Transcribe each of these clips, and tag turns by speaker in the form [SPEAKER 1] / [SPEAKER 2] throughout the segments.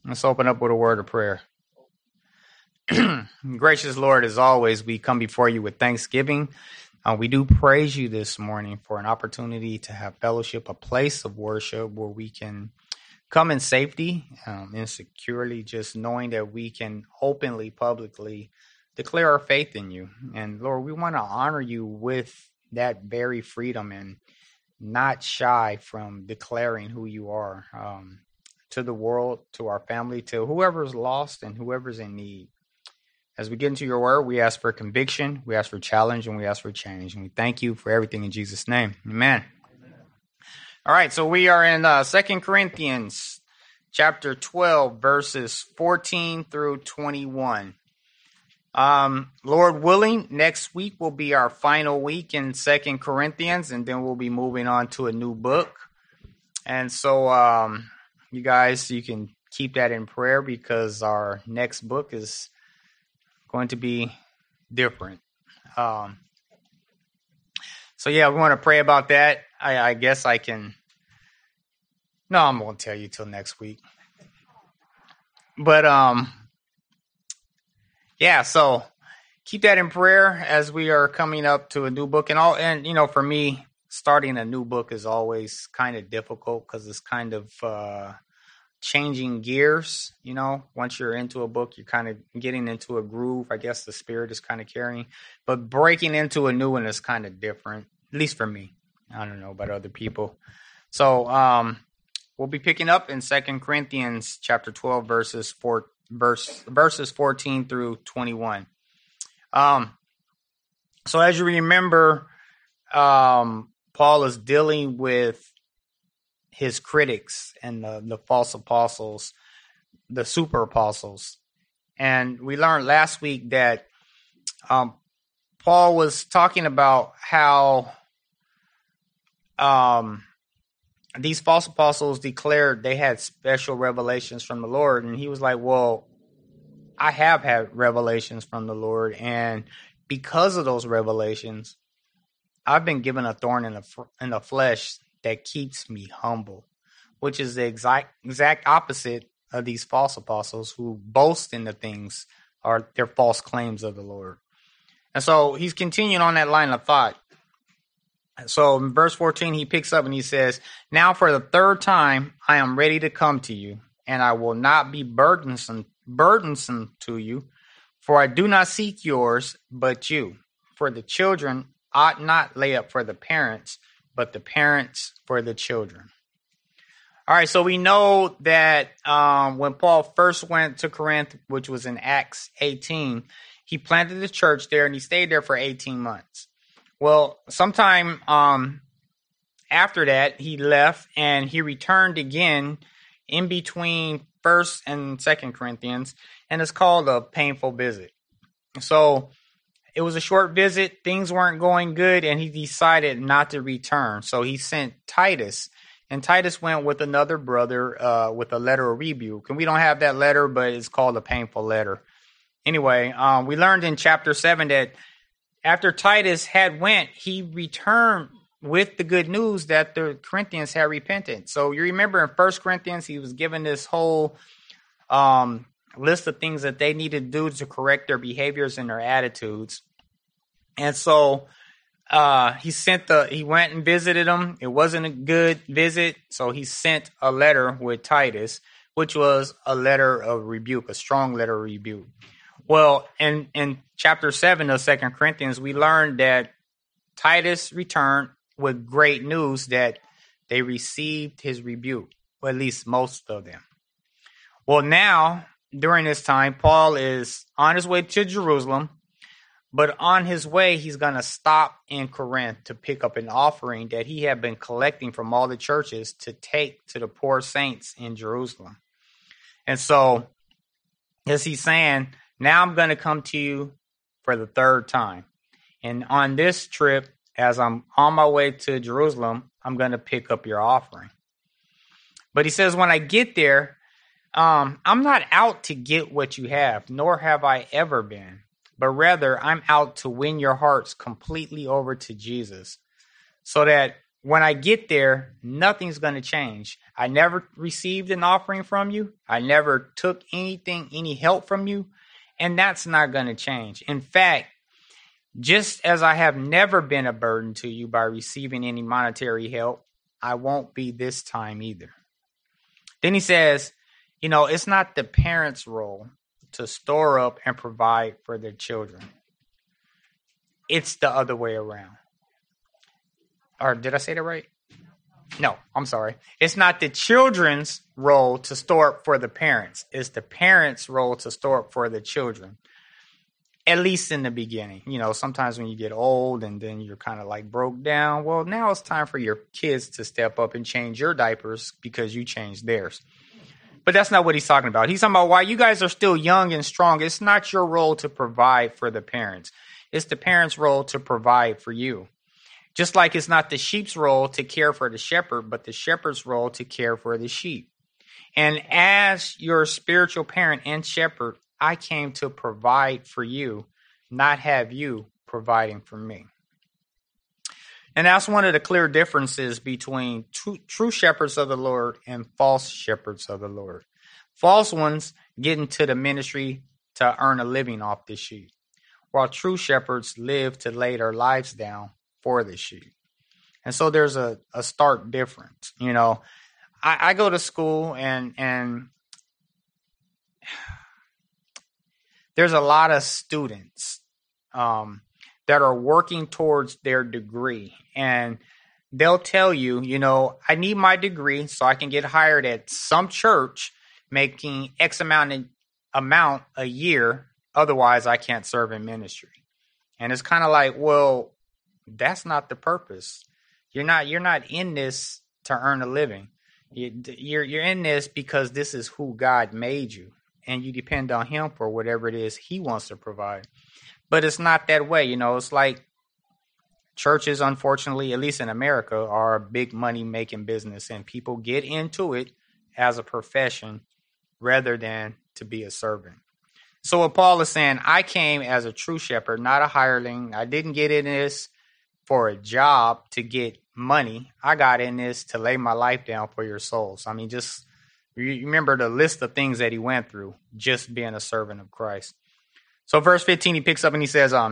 [SPEAKER 1] Let's open up with a word of prayer. Gracious Lord, as always, we come before you with thanksgiving. We do praise you this morning for an opportunity to have fellowship, a place of worship where we can come in safety and securely, just knowing that we can openly, publicly declare our faith in you. And Lord, we want to honor you with that very freedom and not shy from declaring who you are to the world, to our family, to whoever's lost and whoever's in need. As we get into your word, we ask for conviction, we ask for challenge, and we ask for change. And we thank you for everything in Jesus' name. Amen. All right, so we are in 2 Corinthians chapter 12, verses 14 through 21. Lord willing, next week will be our final week in 2 Corinthians, and then we'll be moving on to a new book. And so you guys, you can keep that in prayer because our next book is going to be different. So yeah, we want to pray about that. I guess I can. No, I'm going to tell you till next week. But yeah, so keep that in prayer as we are coming up to a new book. And you know, for me, starting a new book is always kind of difficult because it's kind of changing gears. You know, once you're into a book, you're kind of getting into a groove. I guess the spirit is kind of carrying, but breaking into a new one is kind of different, at least for me. I don't know about other people. So we'll be picking up in 2 Corinthians chapter 12, verses 14 through 21. So as you remember, Paul is dealing with his critics and the false apostles, the super apostles. And we learned last week that Paul was talking about how these false apostles declared they had special revelations from the Lord. And he was like, well, I have had revelations from the Lord. And because of those revelations, I've been given a thorn in the flesh that keeps me humble, which is the exact opposite of these false apostles who boast in the things or their false claims of the Lord. And so he's continuing on that line of thought. So in verse 14, he picks up and he says, now for the third time, I am ready to come to you, and I will not be burdensome to you, for I do not seek yours, but you. For the children ought not lay up for the parents, but the parents for the children. All right, so we know that when Paul first went to Corinth, which was in Acts 18, he planted the church there and he stayed there for 18 months. Well, sometime after that, he left and he returned again in between 1st and 2nd Corinthians, and it's called a painful visit. So it was a short visit, things weren't going good, and he decided not to return. So he sent Titus, and Titus went with another brother with a letter of rebuke. And we don't have that letter, but it's called a painful letter. Anyway, we learned in chapter 7 that after Titus had went, he returned with the good news that the Corinthians had repented. So you remember in 1 Corinthians, he was given this whole list of things that they needed to do to correct their behaviors and their attitudes. And so he went and visited them. It wasn't a good visit. So he sent a letter with Titus, which was a letter of rebuke, a strong letter of rebuke. Well, in chapter 7 of 2 Corinthians, we learned that Titus returned with great news that they received his rebuke, or at least most of them. Well, now, during this time, Paul is on his way to Jerusalem, but on his way, he's going to stop in Corinth to pick up an offering that he had been collecting from all the churches to take to the poor saints in Jerusalem. And so, as he's saying, now I'm going to come to you for the third time. And on this trip, as I'm on my way to Jerusalem, I'm going to pick up your offering. But he says, when I get there, I'm not out to get what you have, nor have I ever been. But rather, I'm out to win your hearts completely over to Jesus, so that when I get there, nothing's going to change. I never received an offering from you. I never took any help from you. And that's not going to change. In fact, just as I have never been a burden to you by receiving any monetary help, I won't be this time either. Then he says, it's not the parents' role to store up and provide for their children. It's the other way around. Or did I say that right? No, I'm sorry. It's not the children's role to store up for the parents. It's the parents' role to store up for the children. At least in the beginning. Sometimes when you get old and then you're kind of like broke down, well, now it's time for your kids to step up and change your diapers because you changed theirs. But that's not what he's talking about. He's talking about while you guys are still young and strong, it's not your role to provide for the parents. It's the parents' role to provide for you. Just like it's not the sheep's role to care for the shepherd, but the shepherd's role to care for the sheep. And as your spiritual parent and shepherd, I came to provide for you, not have you providing for me. And that's one of the clear differences between true shepherds of the Lord and false shepherds of the Lord. False ones get into the ministry to earn a living off the sheep, while true shepherds live to lay their lives down for the sheep. And so there's a stark difference. I go to school and there's a lot of students that are working towards their degree. And they'll tell you, I need my degree so I can get hired at some church making X amount a year. Otherwise, I can't serve in ministry. And it's kind of like, well, that's not the purpose. You're not in this to earn a living. You're in this because this is who God made you. And you depend on him for whatever it is he wants to provide. But it's not that way. It's like churches, unfortunately, at least in America, are a big money making business. And people get into it as a profession rather than to be a servant. So what Paul is saying, I came as a true shepherd, not a hireling. I didn't get in this for a job to get money. I got in this to lay my life down for your souls. I mean, just remember the list of things that he went through, just being a servant of Christ. So verse 15, he picks up and he says, and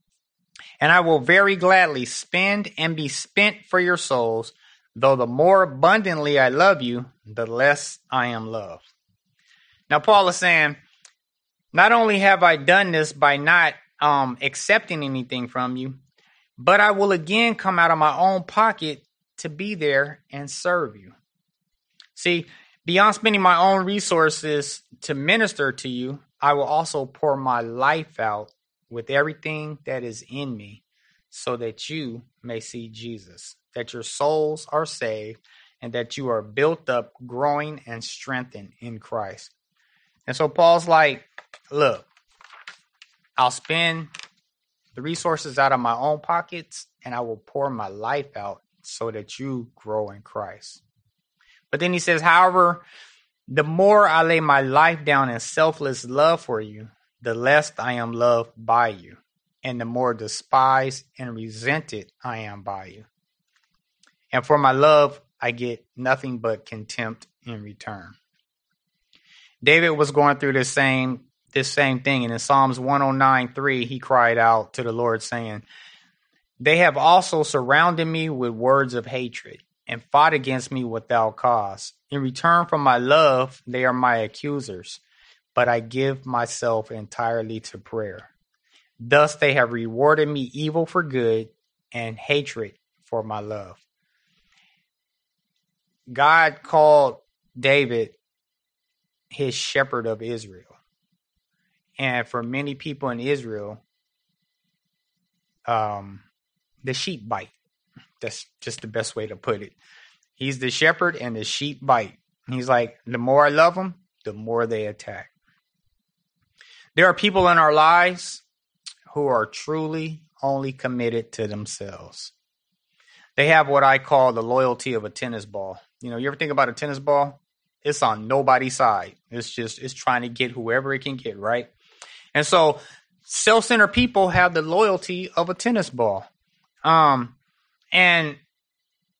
[SPEAKER 1] I will very gladly spend and be spent for your souls, though the more abundantly I love you, the less I am loved. Now, Paul is saying, not only have I done this by not accepting anything from you, but I will again come out of my own pocket to be there and serve you. See, beyond spending my own resources to minister to you, I will also pour my life out with everything that is in me so that you may see Jesus, that your souls are saved, and that you are built up, growing, and strengthened in Christ. And so Paul's like, look, I'll spend the resources out of my own pockets, and I will pour my life out so that you grow in Christ. But then he says, however, the more I lay my life down in selfless love for you, the less I am loved by you, and the more despised and resented I am by you. And for my love, I get nothing but contempt in return. David was going through this same thing. And in Psalms 109:3, he cried out to the Lord saying, they have also surrounded me with words of hatred and fought against me without cause. In return for my love, they are my accusers, but I give myself entirely to prayer. Thus they have rewarded me evil for good and hatred for my love. God called David his shepherd of Israel. And for many people in Israel, the sheep bite. That's just the best way to put it. He's the shepherd and the sheep bite. He's like, the more I love them, the more they attack. There are people in our lives who are truly only committed to themselves. They have what I call the loyalty of a tennis ball. You ever think about a tennis ball? It's on nobody's side. It's trying to get whoever it can get, right? And so self-centered people have the loyalty of a tennis ball. And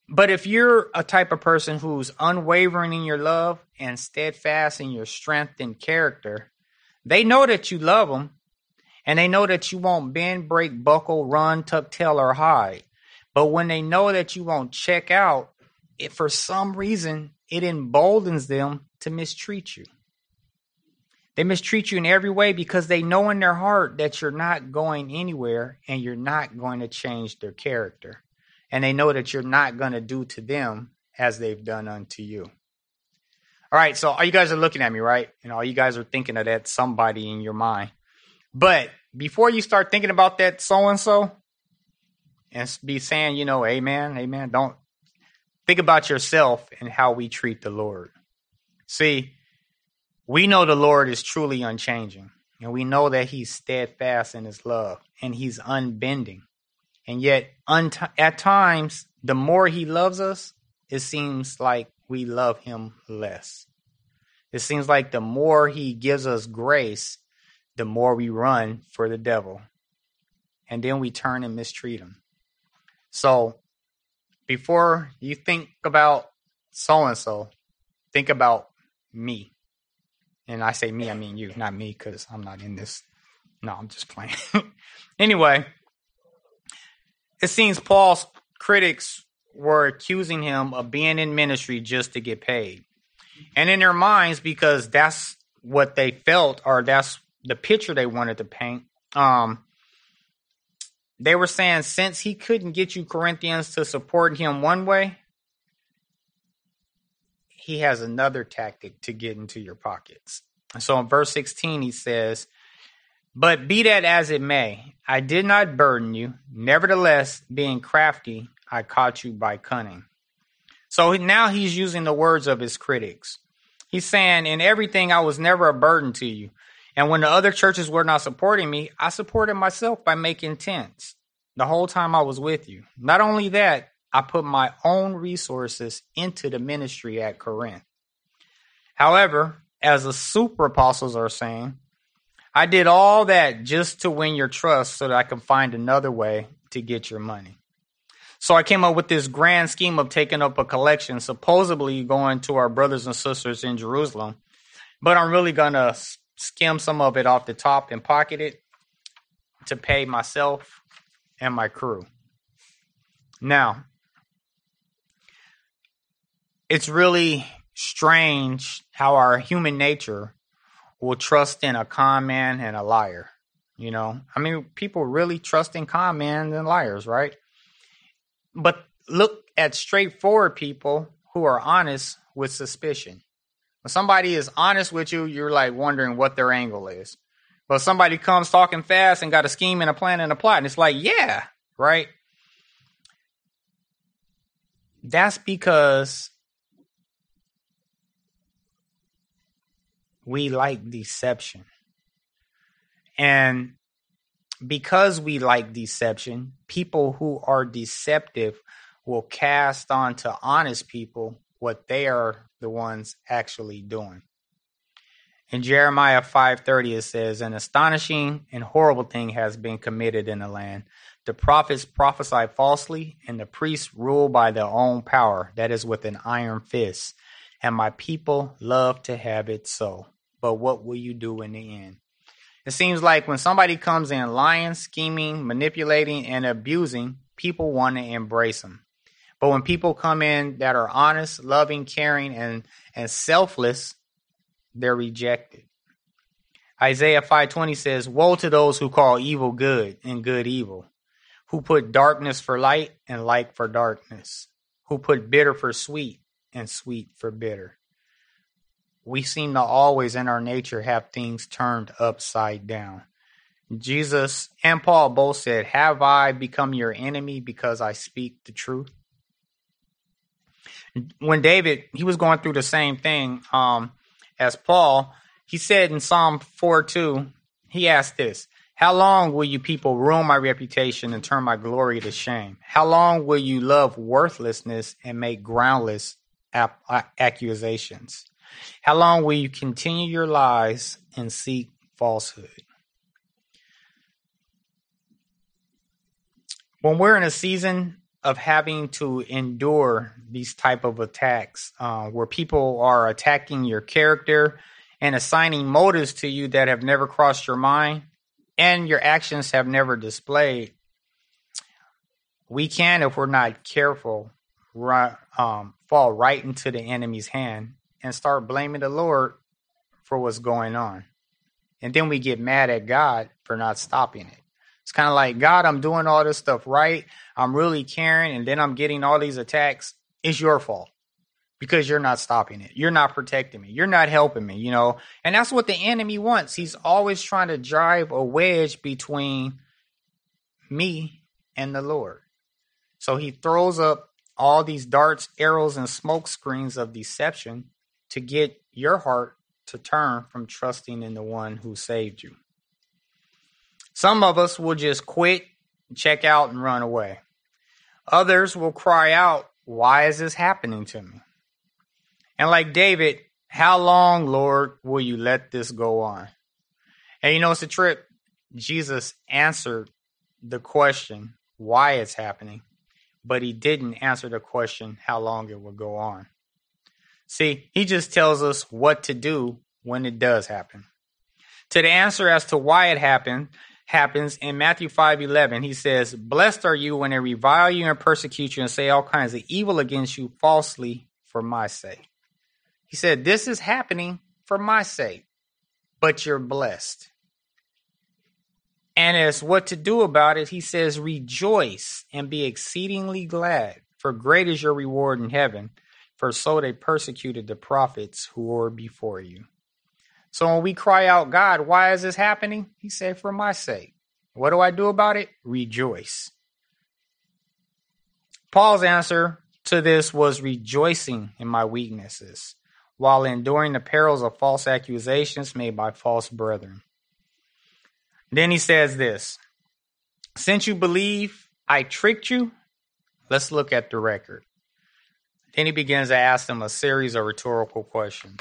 [SPEAKER 1] But if you're a type of person who's unwavering in your love and steadfast in your strength and character, they know that you love them, and they know that you won't bend, break, buckle, run, tuck tail, or hide. But when they know that you won't check out, for some reason, it emboldens them to mistreat you. They mistreat you in every way because they know in their heart that you're not going anywhere and you're not going to change their character. And they know that you're not going to do to them as they've done unto you. All right, so all you guys are looking at me, right? And all you guys are thinking of that somebody in your mind. But before you start thinking about that so-and-so and be saying, amen, amen, don't think about yourself and how we treat the Lord. See, we know the Lord is truly unchanging, and we know that he's steadfast in his love, and he's unbending. And yet, at times, the more he loves us, it seems like we love him less. It seems like the more he gives us grace, the more we run for the devil. And then we turn and mistreat him. So, before you think about so-and-so, think about me. And I say me, I mean you, not me, because I'm not in this. No, I'm just playing. Anyway, it seems Paul's critics were accusing him of being in ministry just to get paid. And in their minds, because that's what they felt, or that's the picture they wanted to paint, they were saying, since he couldn't get you Corinthians to support him one way, he has another tactic to get into your pockets. So in verse 16, he says, but be that as it may, I did not burden you. Nevertheless, being crafty, I caught you by cunning. So now he's using the words of his critics. He's saying, in everything, I was never a burden to you. And when the other churches were not supporting me, I supported myself by making tents the whole time I was with you. Not only that, I put my own resources into the ministry at Corinth. However, as the super apostles are saying, I did all that just to win your trust so that I could find another way to get your money. So I came up with this grand scheme of taking up a collection, supposedly going to our brothers and sisters in Jerusalem. But I'm really going to skim some of it off the top and pocket it to pay myself and my crew. Now, it's really strange how our human nature will trust in a con man and a liar. People really trust in con men and liars, right? But look at straightforward people who are honest with suspicion. When somebody is honest with you, you're like wondering what their angle is. But somebody comes talking fast and got a scheme and a plan and a plot, and it's like, yeah, right? That's because we like deception. And because we like deception, people who are deceptive will cast onto honest people what they are the ones actually doing. In Jeremiah 5:30, it says, an astonishing and horrible thing has been committed in the land. The prophets prophesy falsely, and the priests rule by their own power, that is with an iron fist. And my people love to have it so. But what will you do in the end? It seems like when somebody comes in lying, scheming, manipulating, and abusing, people want to embrace them. But when people come in that are honest, loving, caring, and selfless, they're rejected. Isaiah 5:20 says, woe to those who call evil good and good evil, who put darkness for light and light for darkness, who put bitter for sweet and sweet for bitter. We seem to always in our nature have things turned upside down. Jesus and Paul both said, have I become your enemy because I speak the truth? When David, he was going through the same thing as Paul, he said in Psalm 4:2, he asked this, how long will you people ruin my reputation and turn my glory to shame? How long will you love worthlessness and make groundless accusations? How long will you continue your lies and seek falsehood? When we're in a season of having to endure these type of attacks, where people are attacking your character and assigning motives to you that have never crossed your mind and your actions have never displayed, we can, if we're not careful, fall right into the enemy's hand and start blaming the Lord for what's going on. And then we get mad at God for not stopping it. It's kind of like, God, I'm doing all this stuff right. I'm really caring. And then I'm getting all these attacks. It's your fault because you're not stopping it. You're not protecting me. You're not helping me, And that's what the enemy wants. He's always trying to drive a wedge between me and the Lord. So he throws up all these darts, arrows, and smoke screens of deception to get your heart to turn from trusting in the one who saved you. Some of us will just quit, check out, and run away. Others will cry out, why is this happening to me? And like David, how long, Lord, will you let this go on? And it's a trip. Jesus answered the question, why it's happening, but he didn't answer the question, how long it will go on. See, he just tells us what to do when it does happen. To the answer as to why it happens in Matthew 5:11, he says, blessed are you when they revile you and persecute you and say all kinds of evil against you falsely for my sake. He said, this is happening for my sake, but you're blessed. And as what to do about it, he says, rejoice and be exceedingly glad, for great is your reward in heaven, for so they persecuted the prophets who were before you. So when we cry out, God, why is this happening? He said, for my sake. What do I do about it? Rejoice. Paul's answer to this was rejoicing in my weaknesses, while enduring the perils of false accusations made by false brethren. Then he says this, since you believe I tricked you, let's look at the record. Then he begins to ask them a series of rhetorical questions.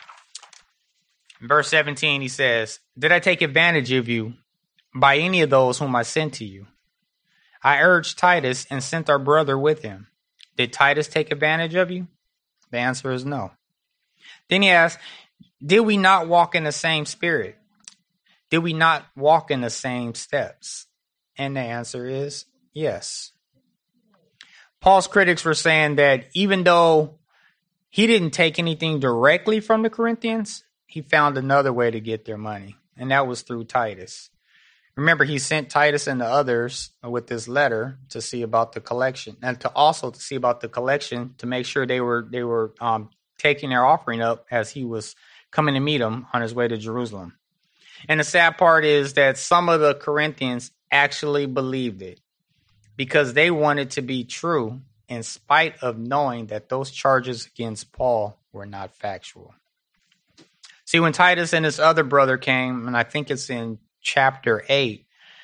[SPEAKER 1] In verse 17, he says, did I take advantage of you by any of those whom I sent to you? I urged Titus and sent our brother with him. Did Titus take advantage of you? The answer is no. Then he asks, did we not walk in the same spirit? Did we not walk in the same steps? And the answer is yes. Paul's critics were saying that even though he didn't take anything directly from the Corinthians, he found another way to get their money, and that was through Titus. Remember, he sent Titus and the others with this letter to see about the collection, and to see about the collection to make sure they were taking their offering up as he was coming to meet them on his way to Jerusalem. And the sad part is that some of the Corinthians actually believed it because they wanted to be true in spite of knowing that those charges against Paul were not factual. See, when Titus and his other brother came, and I think it's in chapter 8,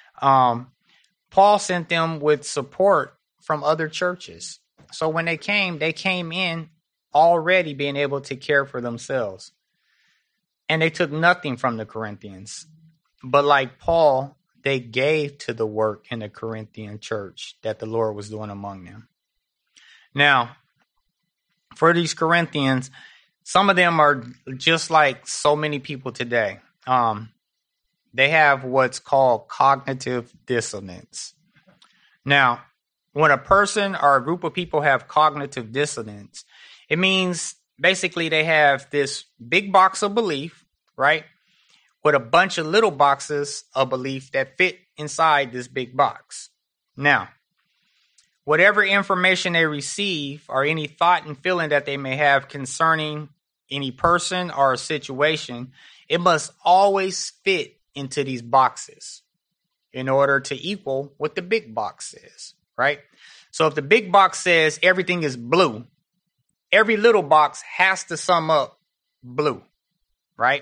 [SPEAKER 1] Paul sent them with support from other churches. So when they came in already being able to care for themselves. And they took nothing from the Corinthians. But like Paul, they gave to the work in the Corinthian church that the Lord was doing among them. Now, for these Corinthians, some of them are just like so many people today. They have what's called cognitive dissonance. Now, when a person or a group of people have cognitive dissonance, it means basically they have this big box of belief, right, with a bunch of little boxes of belief that fit inside this big box. Now, whatever information they receive or any thought and feeling that they may have concerning any person or a situation, it must always fit into these boxes in order to equal what the big box says, right? So if the big box says everything is blue, every little box has to sum up blue, right?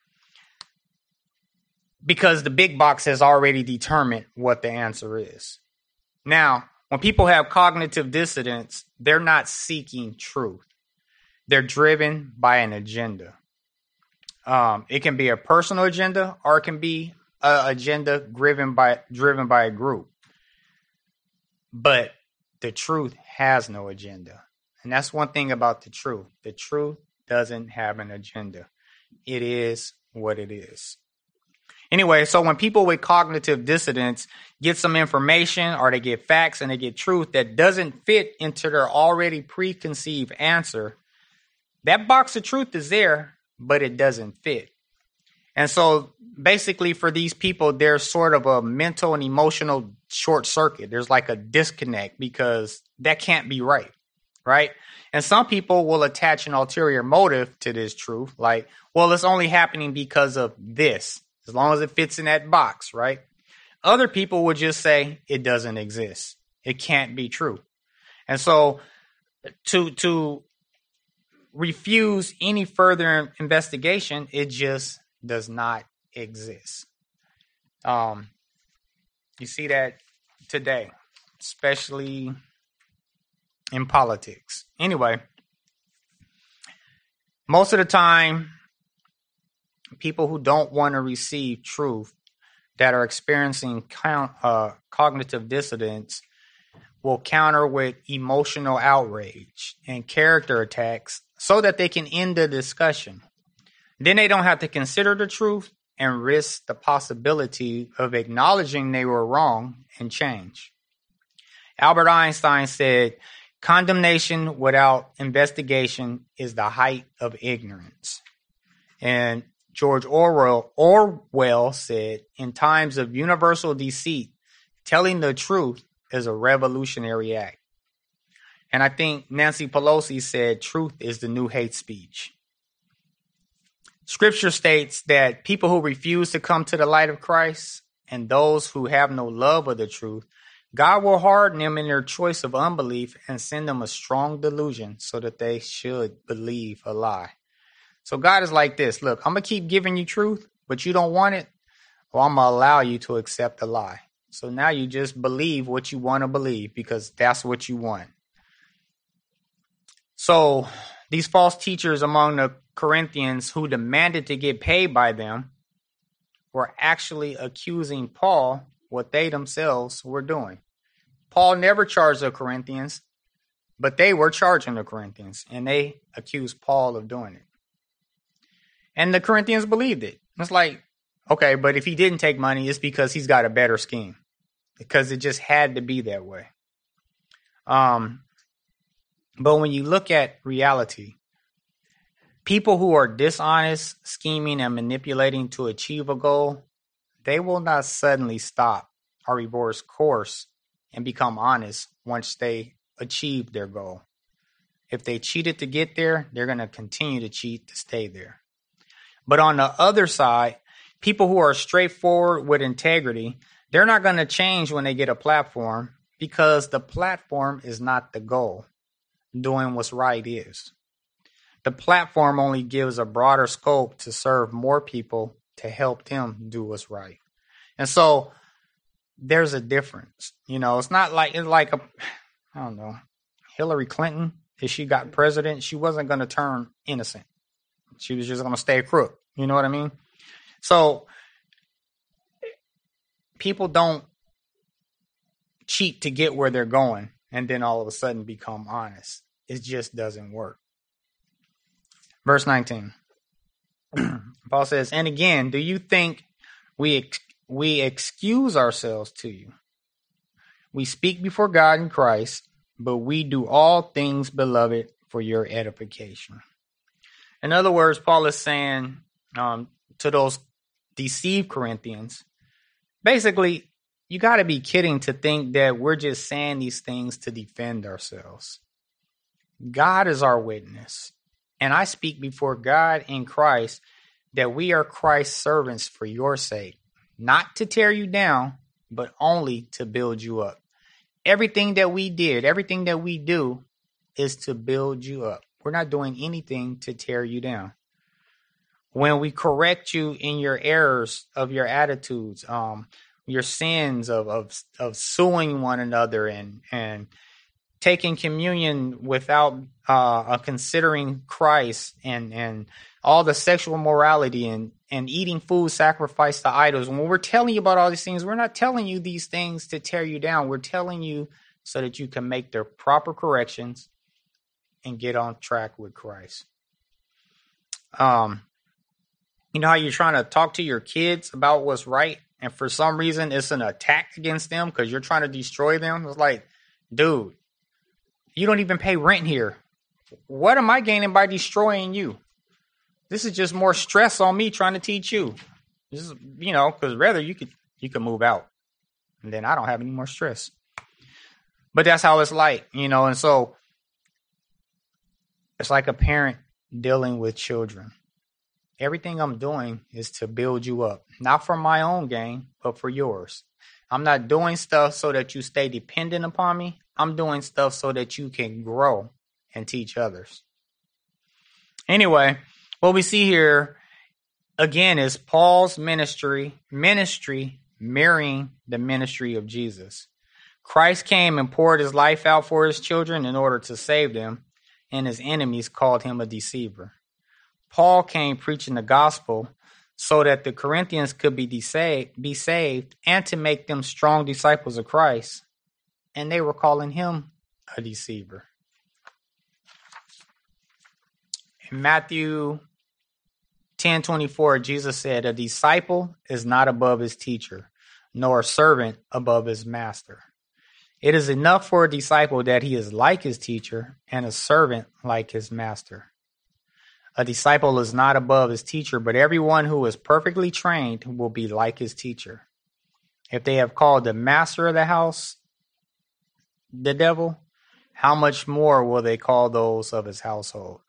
[SPEAKER 1] Because the big box has already determined what the answer is. Now, when people have cognitive dissonance, they're not seeking truth. They're driven by an agenda. It can be a personal agenda, or it can be an agenda driven by a group. But the truth has no agenda. And that's one thing about the truth. The truth doesn't have an agenda. It is what it is. Anyway, so when people with cognitive dissonance get some information or they get facts and they get truth that doesn't fit into their already preconceived answer, that box of truth is there, but it doesn't fit. And so basically for these people, there's sort of a mental and emotional short circuit. There's like a disconnect because that can't be right, right? And some people will attach an ulterior motive to this truth, like, well, it's only happening because of this, as long as it fits in that box, right? Other people would just say it doesn't exist. It can't be true. And so to refuse any further investigation, it just does not exist. You see that today, especially in politics. Anyway, most of the time, people who don't want to receive truth that are experiencing cognitive dissonance will counter with emotional outrage and character attacks so that they can end the discussion. Then they don't have to consider the truth and risk the possibility of acknowledging they were wrong and change. Albert Einstein said, condemnation without investigation is the height of ignorance. And George Orwell said, in times of universal deceit, telling the truth is a revolutionary act. And I think Nancy Pelosi said, truth is the new hate speech. Scripture states that people who refuse to come to the light of Christ and those who have no love of the truth, God will harden them in their choice of unbelief and send them a strong delusion so that they should believe a lie. So God is like this. Look, I'm going to keep giving you truth, but you don't want it. Well, I'm going to allow you to accept a lie. So now you just believe what you want to believe because that's what you want. So these false teachers among the Corinthians who demanded to get paid by them were actually accusing Paul what they themselves were doing. Paul never charged the Corinthians, but they were charging the Corinthians, and they accused Paul of doing it. And the Corinthians believed it. It's like, okay, but if he didn't take money, it's because he's got a better scheme, because it just had to be that way. But when you look at reality, people who are dishonest, scheming, and manipulating to achieve a goal, they will not suddenly stop or reverse course and become honest once they achieve their goal. If they cheated to get there, they're going to continue to cheat to stay there. But on the other side, people who are straightforward with integrity, they're not going to change when they get a platform because the platform is not the goal. Doing what's right is. The platform only gives a broader scope to serve more people to help them do what's right. And so there's a difference. You know, it's not like, I don't know, Hillary Clinton, if she got president, she wasn't going to turn innocent. She was just going to stay a crook. You know what I mean? So people don't cheat to get where they're going and then all of a sudden become honest. It just doesn't work. Verse 19. Paul says, and again, do you think we excuse ourselves to you? We speak before God in Christ, but we do all things, beloved, for your edification. In other words, Paul is saying to those deceived Corinthians, basically, you got to be kidding to think that we're just saying these things to defend ourselves. God is our witness. And I speak before God in Christ that we are Christ's servants for your sake, not to tear you down, but only to build you up. Everything that we did, everything that we do is to build you up. We're not doing anything to tear you down. When we correct you in your errors of your attitudes, your sins of suing one another and taking communion without considering Christ and all the sexual morality and eating food sacrificed to idols. When we're telling you about all these things, we're not telling you these things to tear you down. We're telling you so that you can make the proper corrections and get on track with Christ. You know how you're trying to talk to your kids about what's right, and for some reason it's an attack against them because you're trying to destroy them? It's like, dude, you don't even pay rent here. What am I gaining by destroying you? This is just more stress on me trying to teach you. This is, because rather you could move out, and then I don't have any more stress. But that's how it's like, and so it's like a parent dealing with children. Everything I'm doing is to build you up, not for my own gain, but for yours. I'm not doing stuff so that you stay dependent upon me. I'm doing stuff so that you can grow and teach others. Anyway, what we see here again is Paul's ministry mirroring the ministry of Jesus. Christ came and poured his life out for his children in order to save them, and his enemies called him a deceiver. Paul came preaching the gospel so that the Corinthians could be saved and to make them strong disciples of Christ, and they were calling him a deceiver. In Matthew 10:24, Jesus said, "A disciple is not above his teacher, nor a servant above his master." It is enough for a disciple that he is like his teacher and a servant like his master. A disciple is not above his teacher, but everyone who is perfectly trained will be like his teacher. If they have called the master of the house the devil, how much more will they call those of his household?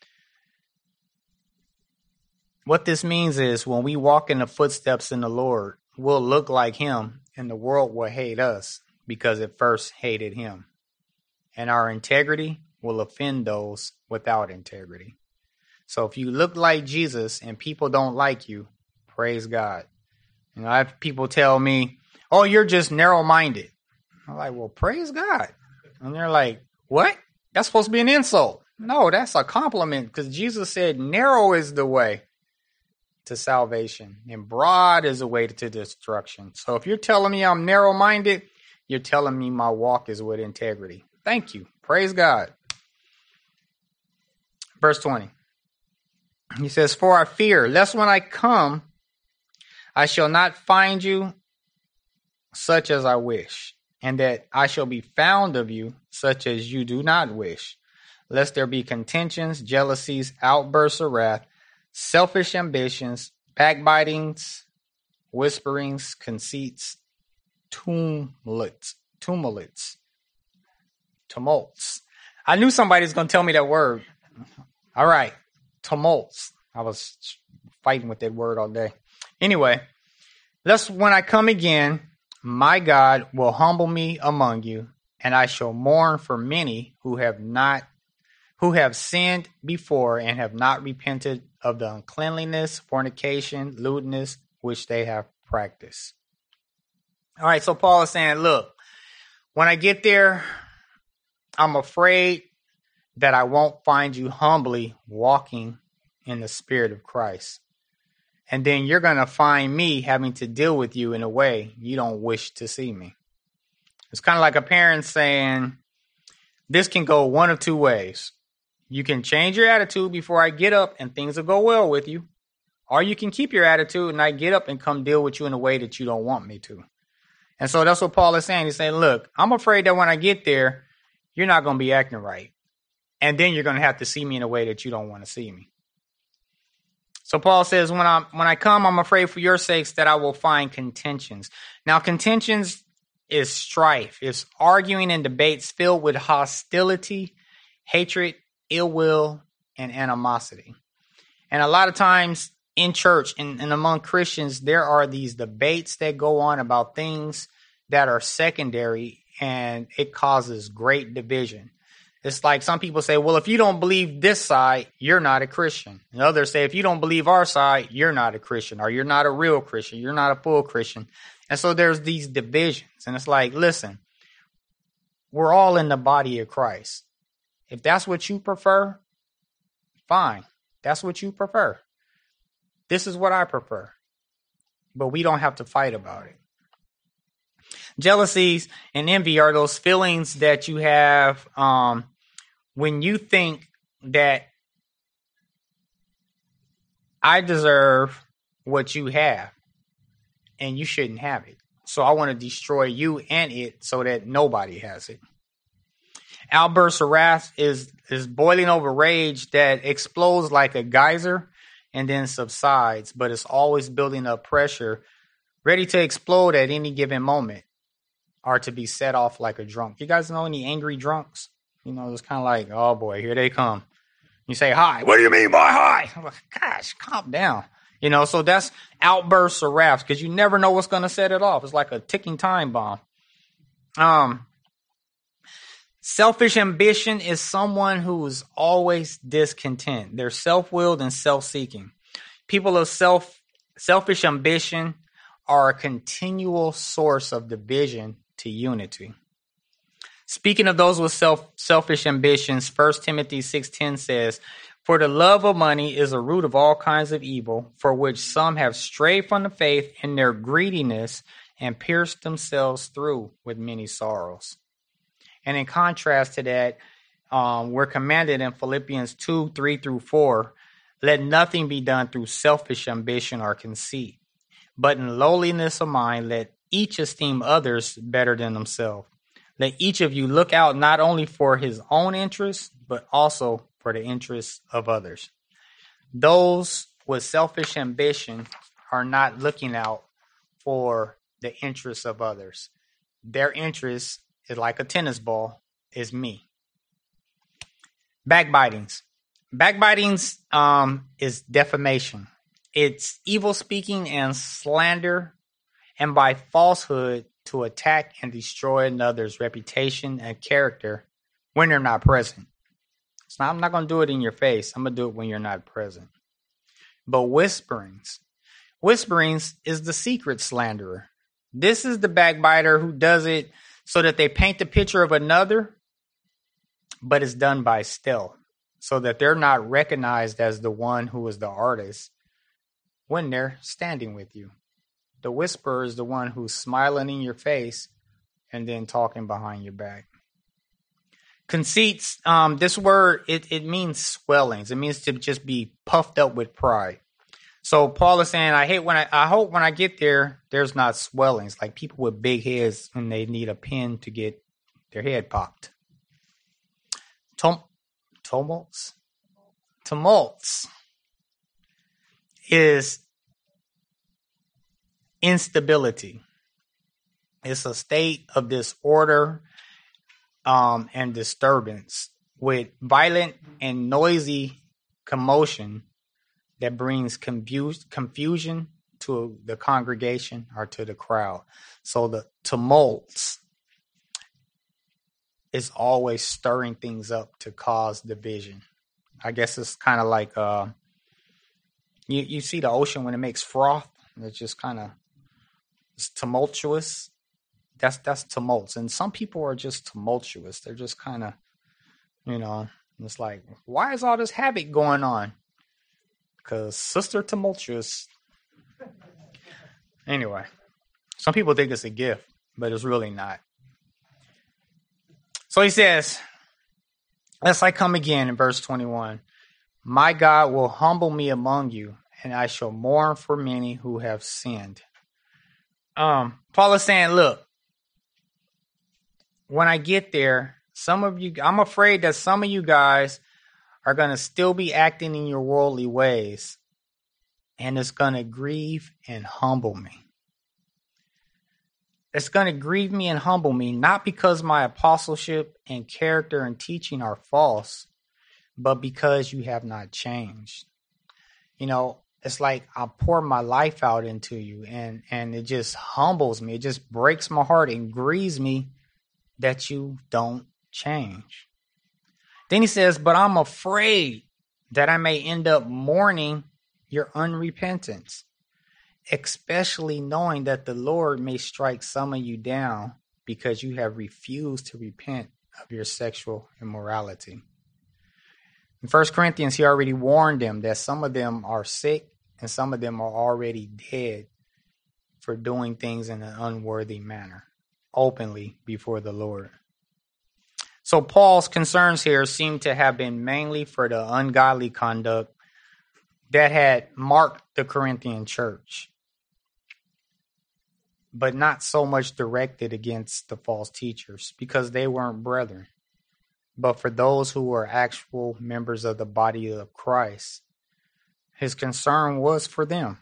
[SPEAKER 1] What this means is when we walk in the footsteps in the Lord, we'll look like him, and the world will hate us because it first hated him. And our integrity will offend those without integrity. So if you look like Jesus and people don't like you, praise God. I have people tell me, "Oh, you're just narrow-minded." I'm like, "Well, praise God." And they're like, "What? That's supposed to be an insult." No, that's a compliment, because Jesus said narrow is the way to salvation and broad is the way to destruction. So if you're telling me I'm narrow-minded, you're telling me my walk is with integrity. Thank you. Praise God. Verse 20. He says, "For I fear, lest when I come, I shall not find you such as I wish, and that I shall be found of you such as you do not wish, lest there be contentions, jealousies, outbursts of wrath, selfish ambitions, backbitings, whisperings, conceits, tumults. I knew somebody was going to tell me that word. All right. Tumults. I was fighting with that word all day. Anyway, lest when I come again, my God will humble me among you, and I shall mourn for many who have sinned before and have not repented of the uncleanliness, fornication, lewdness, which they have practiced. All right, so Paul is saying, look, when I get there, I'm afraid that I won't find you humbly walking in the Spirit of Christ. And then you're going to find me having to deal with you in a way you don't wish to see me. It's kind of like a parent saying, this can go one of two ways. You can change your attitude before I get up and things will go well with you. Or you can keep your attitude and I get up and come deal with you in a way that you don't want me to. And so that's what Paul is saying. He's saying, look, I'm afraid that when I get there, you're not going to be acting right. And then you're going to have to see me in a way that you don't want to see me. So Paul says, when I come, I'm afraid for your sakes that I will find contentions. Now, contentions is strife. It's arguing and debates filled with hostility, hatred, ill will, and animosity. And a lot of times in church and among Christians, there are these debates that go on about things that are secondary, and it causes great division. It's like some people say, well, if you don't believe this side, you're not a Christian. And others say, if you don't believe our side, you're not a Christian, or you're not a real Christian. You're not a full Christian. And so there's these divisions. And it's like, listen, we're all in the body of Christ. If that's what you prefer, fine. That's what you prefer. This is what I prefer. But we don't have to fight about it. Jealousies and envy are those feelings that you have when you think that I deserve what you have and you shouldn't have it. So I want to destroy you and it so that nobody has it. Outbursts of wrath is boiling over rage that explodes like a geyser and then subsides, but it's always building up pressure, ready to explode at any given moment or to be set off like a drunk. You guys know any angry drunks? You know, it's kind of like, oh boy, here they come. You say, hi. What do you mean by hi? I'm like, gosh, calm down. You know, so that's outbursts of wrath because you never know what's going to set it off. It's like a ticking time bomb. Selfish ambition is someone who is always discontent. They're self-willed and self-seeking. People of selfish ambition are a continual source of division to unity. Speaking of those with selfish ambitions, 1 Timothy 6:10 says, "For the love of money is a root of all kinds of evil, for which some have strayed from the faith in their greediness and pierced themselves through with many sorrows." And in contrast to that, we're commanded in Philippians 2:3-4, "Let nothing be done through selfish ambition or conceit, but in lowliness of mind, let each esteem others better than themselves. Let each of you look out not only for his own interests, but also for the interests of others." Those with selfish ambition are not looking out for the interests of others. Their interest is like a tennis ball, is me. Backbitings. Backbitings is defamation. It's evil speaking and slander, and by falsehood to attack and destroy another's reputation and character when they're not present. So I'm not going to do it in your face. I'm going to do it when you're not present. But whisperings. Whisperings is the secret slanderer. This is the backbiter who does it so that they paint the picture of another, but it's done by stealth, so that they're not recognized as the one who is the artist when they're standing with you. The whisperer is the one who's smiling in your face and then talking behind your back. Conceits, this word, it means swellings. It means to just be puffed up with pride. So Paul is saying, I hope when I get there, there's not swellings, like people with big heads when they need a pin to get their head popped. Tumults is instability. It's a state of disorder and disturbance with violent and noisy commotion that brings confusion to the congregation or to the crowd. So the tumults is always stirring things up to cause division. I guess it's kind of like you see the ocean when it makes froth. It's just kind of tumultuous. That's tumults. And some people are just tumultuous. They're just kind of, it's like, why is all this havoc going on? Because Sister Tumultuous. Anyway, some people think it's a gift, but it's really not. So he says, "Lest I come again," in verse 21, "My God will humble me among you, and I shall mourn for many who have sinned." Paul is saying, look, when I get there, I'm afraid that some of you guys are going to still be acting in your worldly ways, and it's going to grieve and humble me. It's going to grieve me and humble me, not because my apostleship and character and teaching are false, but because you have not changed. It's like I pour my life out into you, and it just humbles me. It just breaks my heart and grieves me that you don't change. Then he says, "But I'm afraid that I may end up mourning your unrepentance, especially knowing that the Lord may strike some of you down because you have refused to repent of your sexual immorality." In 1 Corinthians, he already warned them that some of them are sick and some of them are already dead for doing things in an unworthy manner. openly before the Lord. So Paul's concerns here seem to have been mainly for the ungodly conduct that had marked the Corinthian church, but not so much directed against the false teachers because they weren't brethren, but for those who were actual members of the body of Christ. His concern was for them.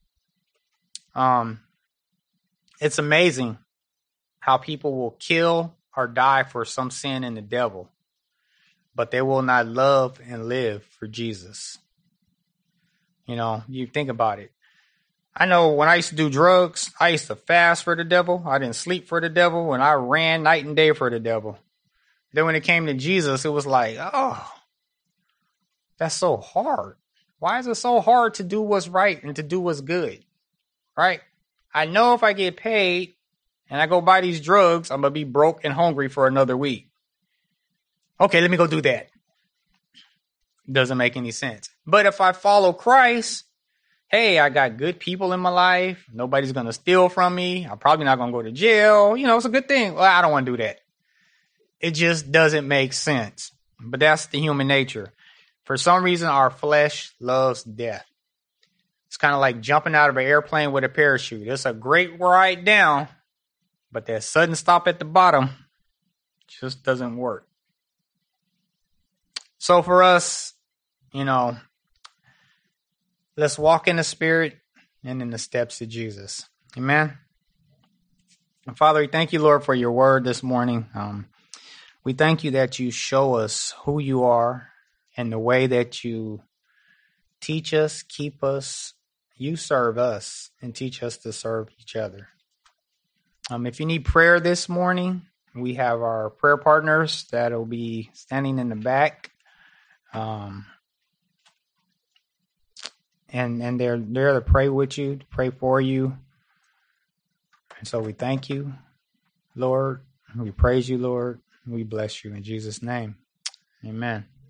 [SPEAKER 1] It's amazing how people will kill or die for some sin in the devil, but they will not love and live for Jesus. You know, you think about it. I know when I used to do drugs, I used to fast for the devil. I didn't sleep for the devil, and I ran night and day for the devil. Then when it came to Jesus, it was like, oh, that's so hard. Why is it so hard to do what's right and to do what's good? Right? I know if I get paid and I go buy these drugs, I'm going to be broke and hungry for another week. Okay, let me go do that. Doesn't make any sense. But if I follow Christ, hey, I got good people in my life. Nobody's going to steal from me. I'm probably not going to go to jail. You know, it's a good thing. Well, I don't want to do that. It just doesn't make sense. But that's the human nature. For some reason, our flesh loves death. It's kind of like jumping out of an airplane with a parachute. It's a great ride down, but that sudden stop at the bottom just doesn't work. So for us, you know, let's walk in the Spirit and in the steps of Jesus. Amen. And Father, we thank you, Lord, for your word this morning. We thank you that you show us who you are and the way that you teach us, keep us, you serve us, and teach us to serve each other. If you need prayer this morning, we have our prayer partners that will be standing in the back. And they're there to pray with you, to pray for you. And so we thank you, Lord. We praise you, Lord. We bless you in Jesus' name. Amen.